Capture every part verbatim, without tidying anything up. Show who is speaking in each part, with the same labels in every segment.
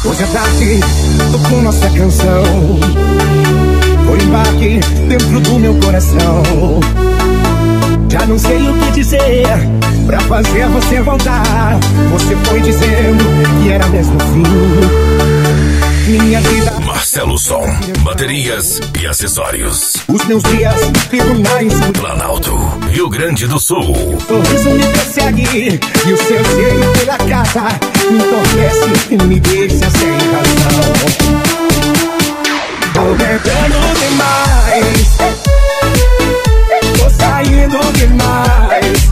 Speaker 1: Hoje à tarde, tocou nossa canção. Foi um embarque dentro do meu coração. Já não sei o que dizer pra fazer você voltar. Você foi dizendo que era mesmo o fim. Minha vida.
Speaker 2: Marcelo Som, baterias e acessórios.
Speaker 1: Os meus dias tribunais.
Speaker 2: Planalto, Rio Grande do Sul.
Speaker 1: O sorriso me persegue e o seu cheiro pela casa me entorpece e me deixa sem razão. Tô bebendo demais, tô saindo demais.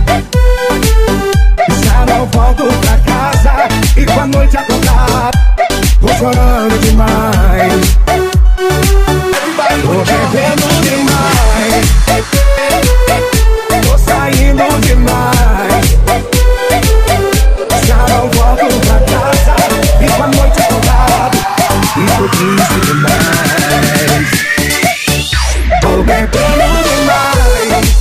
Speaker 1: Já não volto pra casa e com a noite acordar tô chorando demais. Tô bebendo demais, tô saindo demais. Já não volto pra casa e com a noite acordar e tô triste demais. Tô bebendo demais.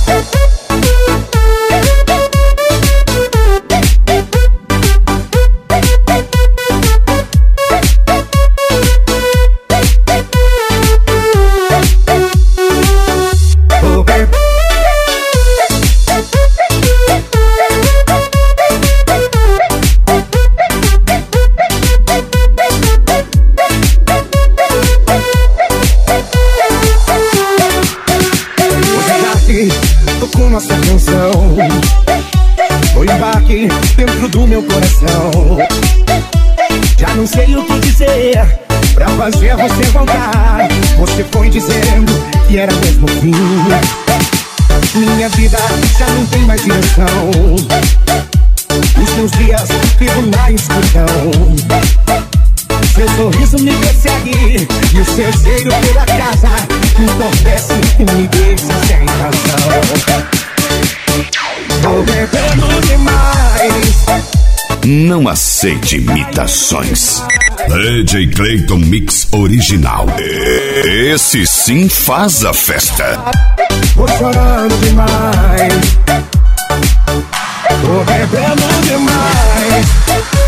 Speaker 1: Tocou nossa canção. Foi um embarque dentro do meu coração. Já não sei o que dizer pra fazer você voltar. Você foi dizendo que era mesmo o fim. Minha vida já não tem mais direção. Os meus dias vivo na escuridão. Seu sorriso me persegue e o seu cheiro pela casa me entorpece e me deixa sem razão. Tô bebendo demais.
Speaker 2: Não aceite imitações. D J Clayton Mix Original. Esse sim faz a festa.
Speaker 1: Tô chorando demais. Tô bebendo demais.